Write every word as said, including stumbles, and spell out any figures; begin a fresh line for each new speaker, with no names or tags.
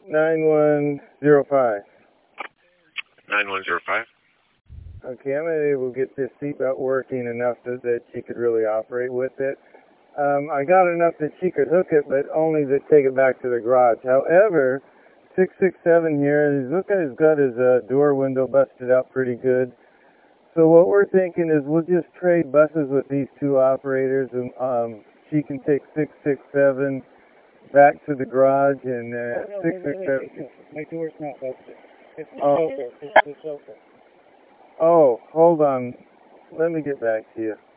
nine one zero five.
nine one zero five.
Okay, I'm able to get this seatbelt working enough that, that she could really operate with it. Um, I got enough that she could hook it, but only to take it back to the garage. However, six six seven here, this guy's got his uh, door window busted out pretty good. So what we're thinking is we'll just trade buses with these two operators, and um, she can take six six seven back to the garage, and uh,
No, no,
six six
wait, wait,
seven.
wait, wait. My door's not busted. It's the
Oh.
chauffeur. It's the chauffeur.
Oh, hold on. Let me get back to you.